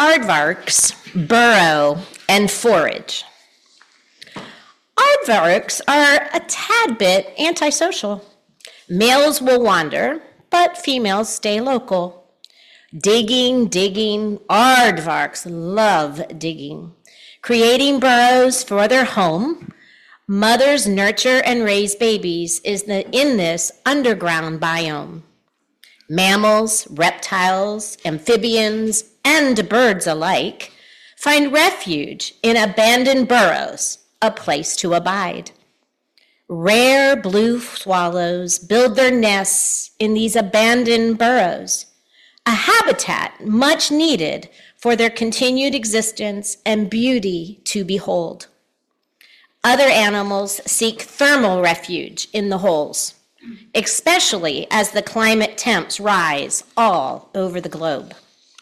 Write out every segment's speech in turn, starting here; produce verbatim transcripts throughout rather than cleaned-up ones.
Aardvarks burrow and forage. Aardvarks are a tad bit antisocial. Males will wander, but females stay local. Digging, digging, aardvarks love digging. Creating burrows for their home, mothers nurture and raise babies is the, in this underground biome. Mammals, reptiles, amphibians, and birds alike find refuge in abandoned burrows, a place to abide. Rare blue swallows build their nests in these abandoned burrows, a habitat much needed for their continued existence and beauty to behold. Other animals seek thermal refuge in the holes, especially as the climate temps rise all over the globe.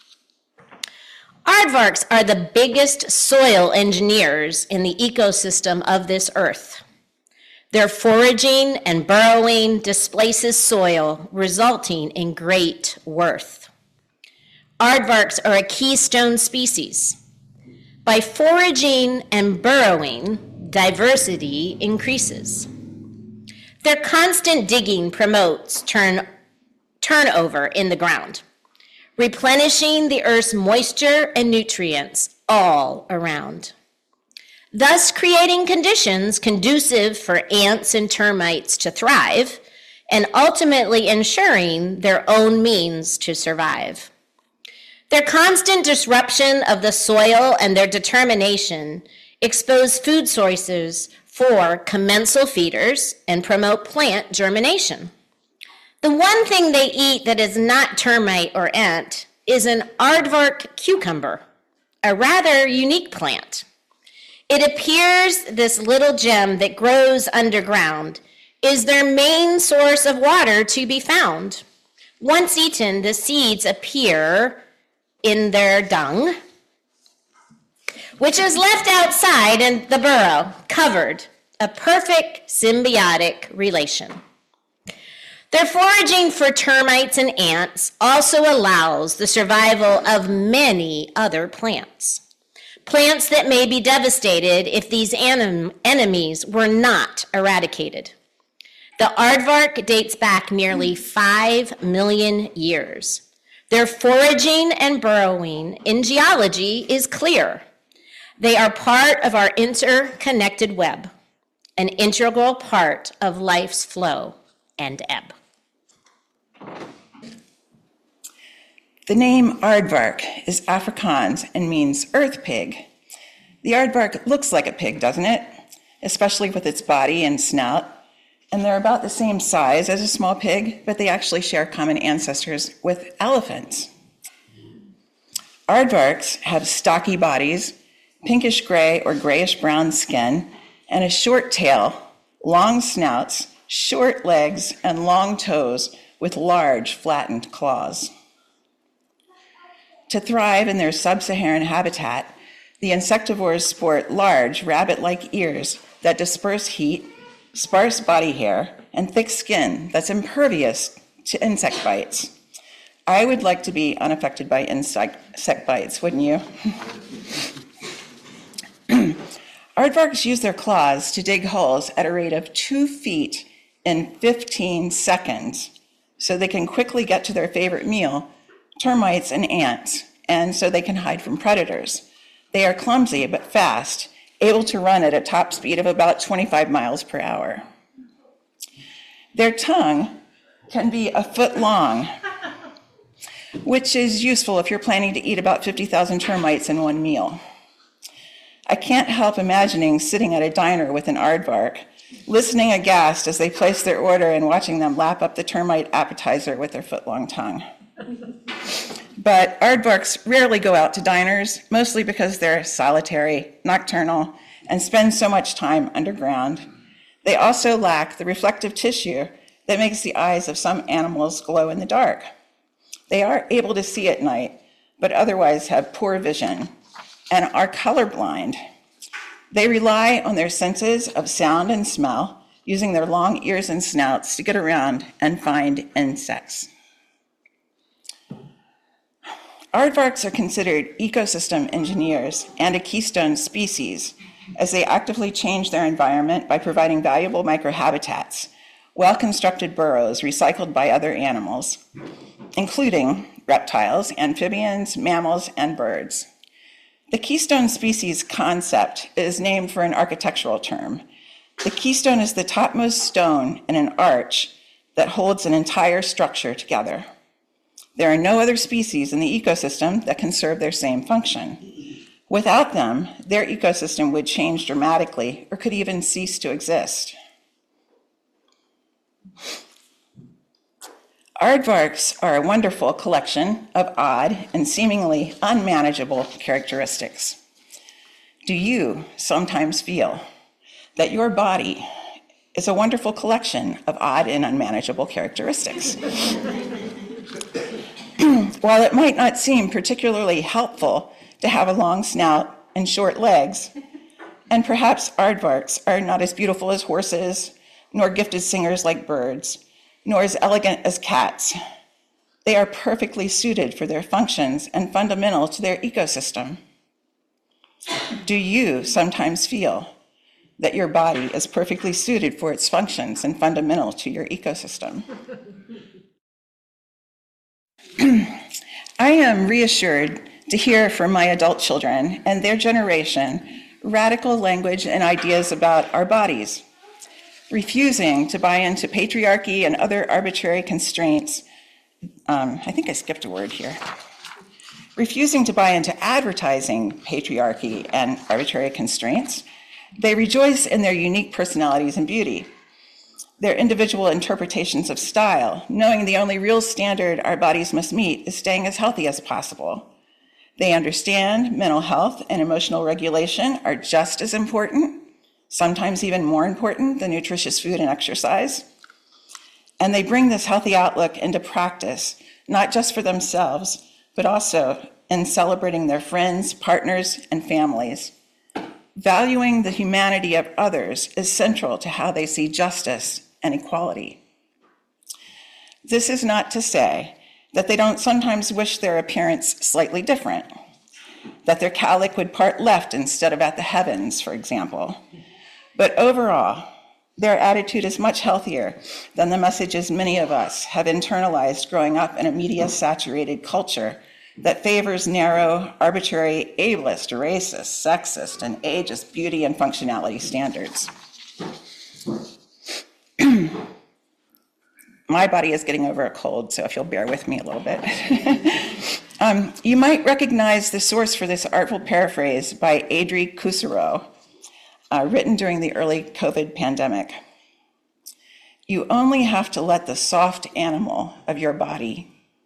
Aardvarks are the biggest soil engineers in the ecosystem of this earth. Their foraging and burrowing displaces soil, resulting in great worth. Aardvarks are a keystone species. By foraging and burrowing, diversity increases. Their constant digging promotes turn, turnover in the ground, replenishing the earth's moisture and nutrients all around, thus creating conditions conducive for ants and termites to thrive and ultimately ensuring their own means to survive. Their constant disruption of the soil and their determination expose food sources for commensal feeders and promote plant germination. The one thing they eat that is not termite or ant is an aardvark cucumber, a rather unique plant. It appears this little gem that grows underground is their main source of water to be found. Once eaten, the seeds appear in their dung, which is left outside in the burrow, covered, a perfect symbiotic relation. Their foraging for termites and ants also allows the survival of many other plants. Plants that may be devastated if these anim- enemies were not eradicated. The aardvark dates back nearly five million years. Their foraging and burrowing in geology is clear. They are part of our interconnected web, an integral part of life's flow and ebb. The name aardvark is Afrikaans and means earth pig. The aardvark looks like a pig, doesn't it? Especially with its body and snout. And they're about the same size as a small pig, but they actually share common ancestors with elephants. Aardvarks have stocky bodies, pinkish gray or grayish brown skin, and a short tail, long snouts, short legs, and long toes with large flattened claws. To thrive in their sub-Saharan habitat, the insectivores sport large rabbit-like ears that disperse heat, sparse body hair, and thick skin that's impervious to insect bites. I would like to be unaffected by insect, insect bites, wouldn't you? Aardvarks use their claws to dig holes at a rate of two feet in fifteen seconds, so they can quickly get to their favorite meal, termites and ants, and so they can hide from predators. They are clumsy but fast, able to run at a top speed of about twenty-five miles per hour. Their tongue can be a foot long, which is useful if you're planning to eat about fifty thousand termites in one meal. I can't help imagining sitting at a diner with an aardvark, listening aghast as they place their order and watching them lap up the termite appetizer with their foot-long tongue. But aardvarks rarely go out to diners, mostly because they're solitary, nocturnal, and spend so much time underground. They also lack the reflective tissue that makes the eyes of some animals glow in the dark. They are able to see at night, but otherwise have poor vision and are colorblind. They rely on their senses of sound and smell, using their long ears and snouts to get around and find insects. Aardvarks are considered ecosystem engineers and a keystone species as they actively change their environment by providing valuable microhabitats, well-constructed burrows recycled by other animals, including reptiles, amphibians, mammals, and birds. The keystone species concept is named for an architectural term. The keystone is the topmost stone in an arch that holds an entire structure together. There are no other species in the ecosystem that can serve their same function. Without them, their ecosystem would change dramatically or could even cease to exist. Aardvarks are a wonderful collection of odd and seemingly unmanageable characteristics. Do you sometimes feel that your body is a wonderful collection of odd and unmanageable characteristics? While it might not seem particularly helpful to have a long snout and short legs, and perhaps aardvarks are not as beautiful as horses, nor gifted singers like birds, nor as elegant as cats, they are perfectly suited for their functions and fundamental to their ecosystem. Do you sometimes feel that your body is perfectly suited for its functions and fundamental to your ecosystem? I am reassured to hear from my adult children and their generation radical language and ideas about our bodies, refusing to buy into patriarchy and other arbitrary constraints. Um, I think I skipped a word here. Refusing to buy into advertising patriarchy and arbitrary constraints, they rejoice in their unique personalities and beauty, their individual interpretations of style, knowing the only real standard our bodies must meet is staying as healthy as possible. They understand mental health and emotional regulation are just as important, sometimes even more important than nutritious food and exercise. And they bring this healthy outlook into practice, not just for themselves, but also in celebrating their friends, partners, and families. Valuing the humanity of others is central to how they see justice and equality. This is not to say that they don't sometimes wish their appearance slightly different, that their cowlick would part left instead of at the heavens, for example. But overall, their attitude is much healthier than the messages many of us have internalized growing up in a media-saturated culture that favors narrow, arbitrary, ableist, racist, sexist, and ageist beauty and functionality standards. My body is getting over a cold, so if you'll bear with me a little bit. um, you might recognize the source for this artful paraphrase by Adri Kusuro, uh, written during the early COVID pandemic. You only have to let the soft animal of your body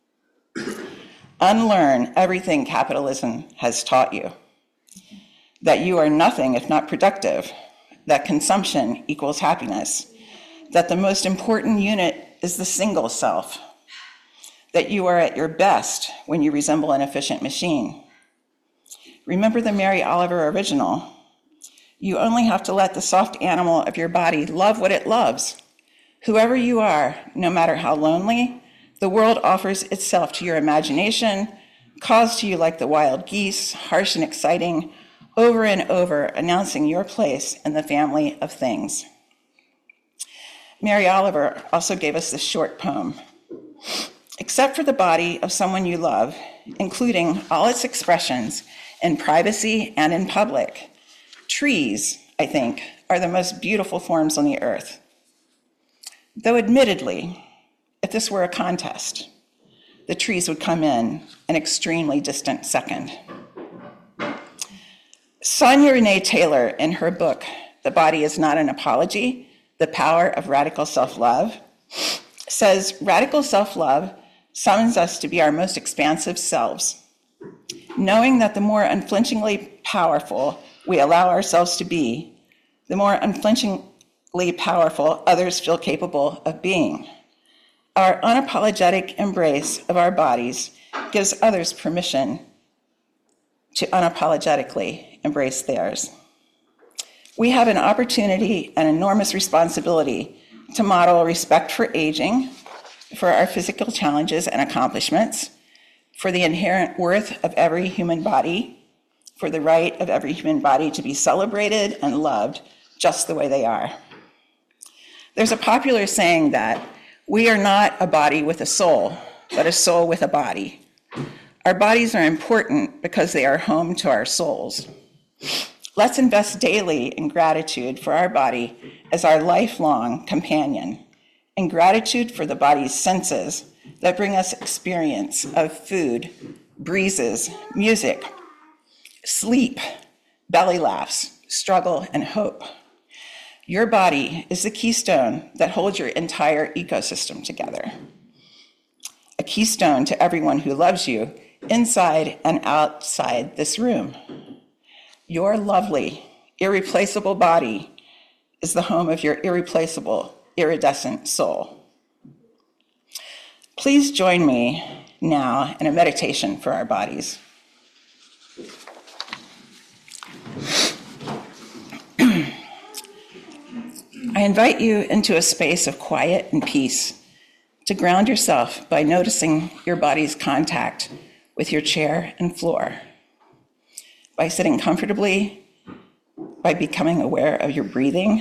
unlearn everything capitalism has taught you, that you are nothing if not productive, that consumption equals happiness, that the most important unit is the single self, that you are at your best when you resemble an efficient machine. Remember the Mary Oliver original. You only have to let the soft animal of your body love what it loves. Whoever you are, no matter how lonely, the world offers itself to your imagination, calls to you like the wild geese, harsh and exciting, over and over, announcing your place in the family of things. Mary Oliver also gave us this short poem. Except for the body of someone you love, including all its expressions in privacy and in public, trees, I think, are the most beautiful forms on the earth. Though admittedly, if this were a contest, the trees would come in an extremely distant second. Sonia Renee Taylor, in her book, The Body is Not an Apology, The Power of Radical Self-Love, says radical self-love summons us to be our most expansive selves, knowing that the more unflinchingly powerful we allow ourselves to be, the more unflinchingly powerful others feel capable of being. Our unapologetic embrace of our bodies gives others permission to unapologetically embrace theirs. We have an opportunity and enormous responsibility to model respect for aging, for our physical challenges and accomplishments, for the inherent worth of every human body, for the right of every human body to be celebrated and loved just the way they are. There's a popular saying that we are not a body with a soul, but a soul with a body. Our bodies are important because they are home to our souls. Let's invest daily in gratitude for our body as our lifelong companion, and gratitude for the body's senses that bring us experience of food, breezes, music, sleep, belly laughs, struggle, and hope. Your body is the keystone that holds your entire ecosystem together. A keystone to everyone who loves you inside and outside this room. Your lovely, irreplaceable body is the home of your irreplaceable, iridescent soul. Please join me now in a meditation for our bodies. I invite you into a space of quiet and peace to ground yourself by noticing your body's contact with your chair and floor, by sitting comfortably, by becoming aware of your breathing.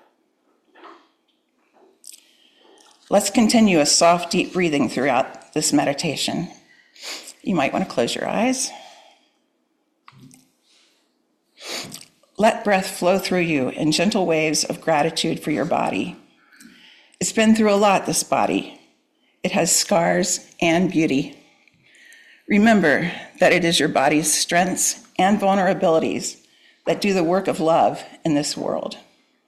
Let's continue a soft, deep breathing throughout this meditation. You might want to close your eyes. Let breath flow through you in gentle waves of gratitude for your body. It's been through a lot, this body. It has scars and beauty. Remember that it is your body's strengths and vulnerabilities that do the work of love in this world.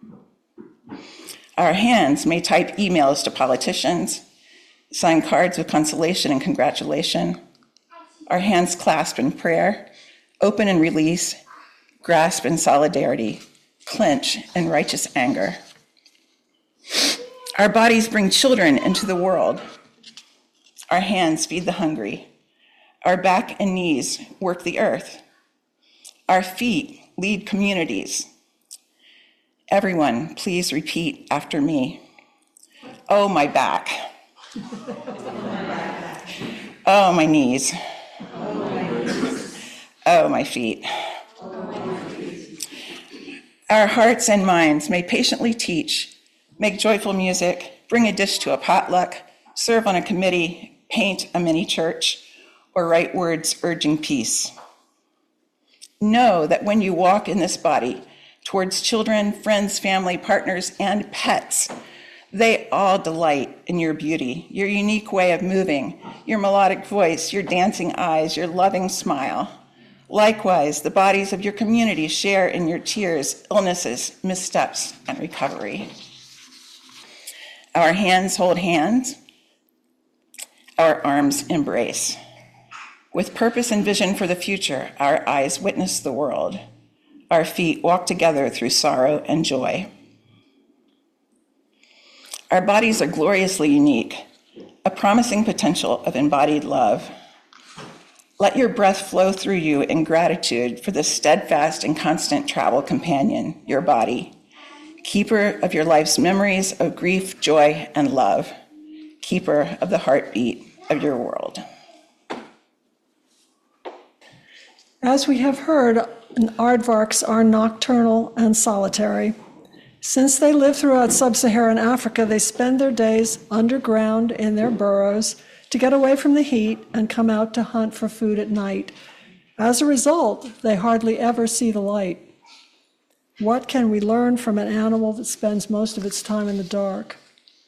Our hands may type emails to politicians, sign cards with consolation and congratulation. Our hands clasp in prayer, open and release, grasp in solidarity, clench in righteous anger. Our bodies bring children into the world. Our hands feed the hungry. Our back and knees work the earth. Our feet lead communities. Everyone, please repeat after me. Oh, my back. Oh, my knees. Oh, my feet. Our hearts and minds may patiently teach, make joyful music, bring a dish to a potluck, serve on a committee, paint a mini church, or write words urging peace. Know that when you walk in this body towards children, friends, family, partners, and pets, they all delight in your beauty, your unique way of moving, your melodic voice, your dancing eyes, your loving smile. Likewise, the bodies of your community share in your tears, illnesses, missteps, and recovery. Our hands hold hands, our arms embrace. With purpose and vision for the future, our eyes witness the world. Our feet walk together through sorrow and joy. Our bodies are gloriously unique, a promising potential of embodied love. Let your breath flow through you in gratitude for the steadfast and constant travel companion, your body, keeper of your life's memories of grief, joy, and love, keeper of the heartbeat of your world. As we have heard, aardvarks are nocturnal and solitary. Since they live throughout sub-Saharan Africa, they spend their days underground in their burrows to get away from the heat and come out to hunt for food at night. As a result, they hardly ever see the light. What can we learn from an animal that spends most of its time in the dark?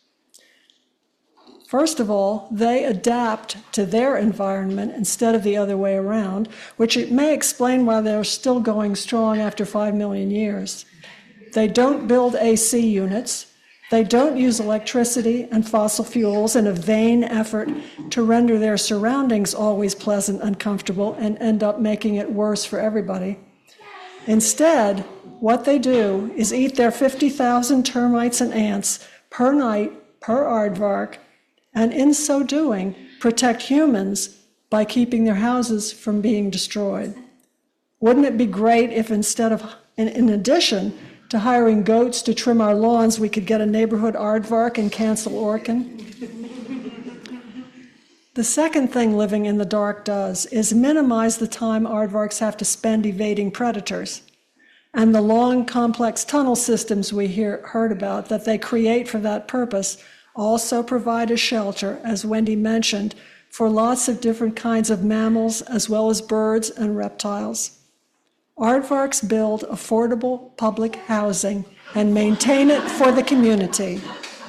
First of all, they adapt to their environment instead of the other way around, which it may explain why they're still going strong after five million years. They don't build A C units. They don't use electricity and fossil fuels in a vain effort to render their surroundings always pleasant and comfortable and end up making it worse for everybody. Instead, what they do is eat their fifty thousand termites and ants per night, per aardvark, and in so doing, protect humans by keeping their houses from being destroyed. Wouldn't it be great if instead of, in, in addition to hiring goats to trim our lawns, we could get a neighborhood aardvark and cancel Orkin? The The second thing living in the dark does is minimize the time aardvarks have to spend evading predators. And the long, complex tunnel systems we hear, heard about that they create for that purpose also provide a shelter, as Wendy mentioned, for lots of different kinds of mammals, as well as birds and reptiles. Aardvarks build affordable public housing and maintain it for the community.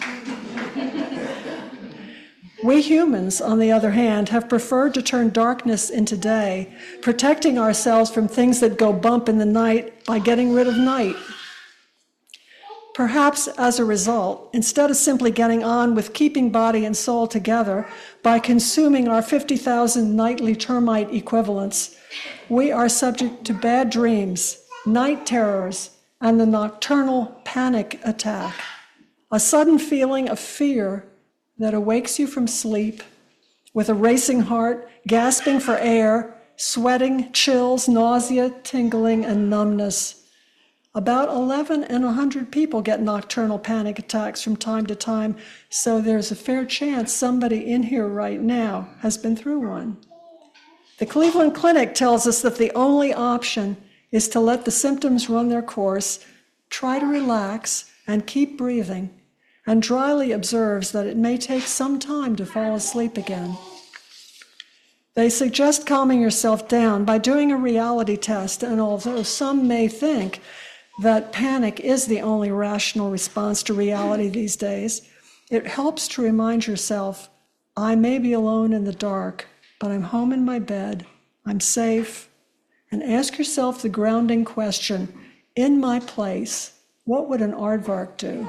We humans, on the other hand, have preferred to turn darkness into day, protecting ourselves from things that go bump in the night by getting rid of night. Perhaps as a result, instead of simply getting on with keeping body and soul together by consuming our fifty thousand nightly termite equivalents, we are subject to bad dreams, night terrors, and the nocturnal panic attack, a sudden feeling of fear that awakes you from sleep with a racing heart, gasping for air, sweating, chills, nausea, tingling, and numbness. About eleven in one hundred people get nocturnal panic attacks from time to time, so there's a fair chance somebody in here right now has been through one. The Cleveland Clinic tells us that the only option is to let the symptoms run their course, try to relax, and keep breathing, and dryly observes that it may take some time to fall asleep again. They suggest calming yourself down by doing a reality test, and although some may think that panic is the only rational response to reality these days, it helps to remind yourself, I may be alone in the dark, but I'm home in my bed, I'm safe, and ask yourself the grounding question, in my place, what would an aardvark do?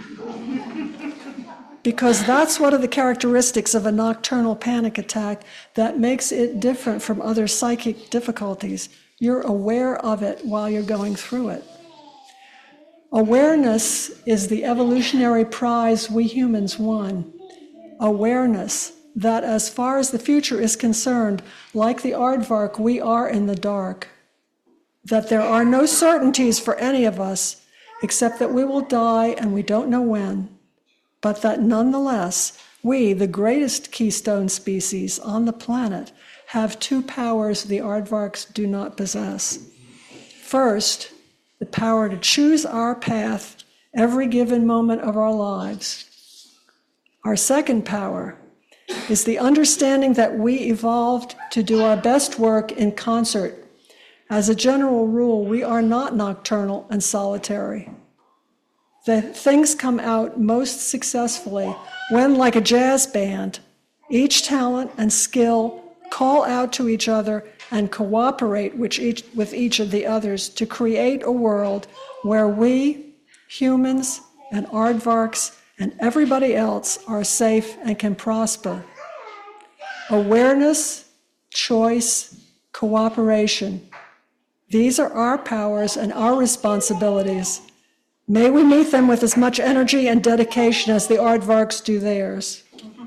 Because that's one of the characteristics of a nocturnal panic attack that makes it different from other psychic difficulties. You're aware of it while you're going through it. Awareness is the evolutionary prize we humans won. Awareness that as far as the future is concerned, like the aardvark, we are in the dark. That there are no certainties for any of us, except that we will die and we don't know when. But that nonetheless, we, the greatest keystone species on the planet, have two powers the aardvarks do not possess. First, the power to choose our path every given moment of our lives. Our second power is the understanding that we evolved to do our best work in concert. As a general rule, we are not nocturnal and solitary. The things come out most successfully when, like a jazz band, each talent and skill call out to each other and cooperate with each, with each of the others to create a world where we, humans and aardvarks and everybody else, are safe and can prosper. Awareness, choice, cooperation. These are our powers and our responsibilities. May we meet them with as much energy and dedication as the aardvarks do theirs.